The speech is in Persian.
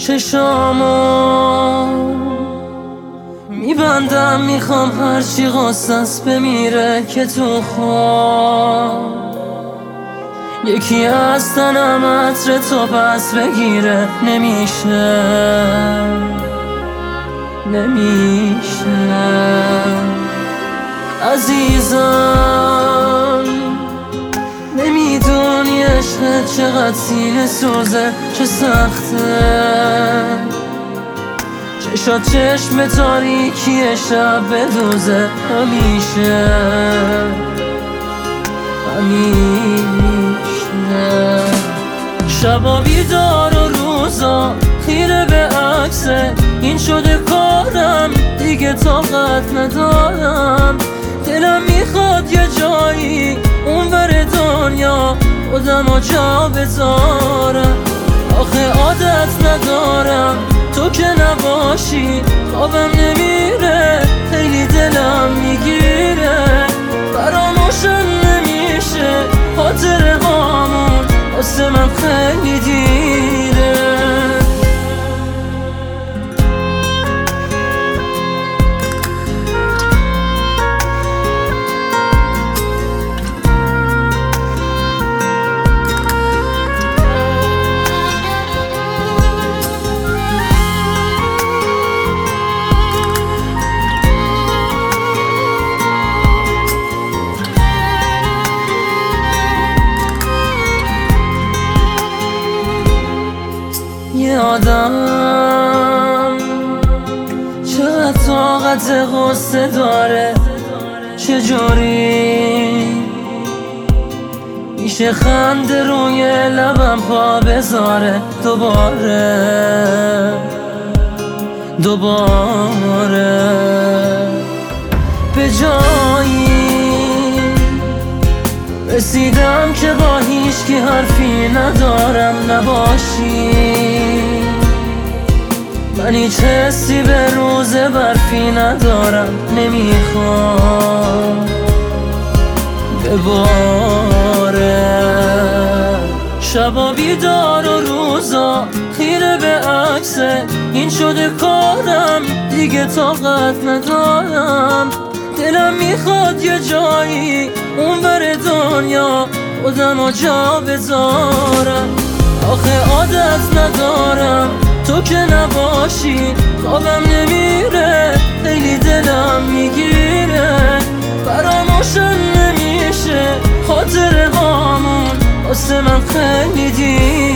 چشامو میبندم، میخوام هرچی قصص بمیره که تو خواب یکی از تنم عطر تو پس بگیره. نمیشه عزیزم، نمیدونی عشقت چقدر سینه سوزه، چه سخته چشات چشم تاریکی شب بدوزه. همیشه شبا بیدار و روزا خیره به عکسه، این شده کارم دیگه طاقت ندارم. دلم میخواد یه جایی اونور دنیا خودمو جا بذارم. آخه عادت ندارم تو که نباشی، خوابم نمیره، خیلی دلم میگیره. فراموشم نمیشه خاطره هامون، واسه من خیلی دیره. یه آدم چقدر طاقت غصه داره، چجوری میشه خنده روی لبم پا بذاره. دوباره به جایی رسیدم که با هیچکی حرفی ندارم نباشی. من هیچ حسی به روز برفی ندارم، نمیخوام بباره. شبا بیدار و روزا خیره به عکسه، این شده کارم دیگه طاقت ندارم. دلم میخواد یه جایی اونور دنیا خودمو جا بذارم. آخه عادت ندارم تو که نباشی، خوابم نمیره، خیلی دلم میگیره. فراموشم نمیشه خاطره هامون، واسه من خیلی دیره.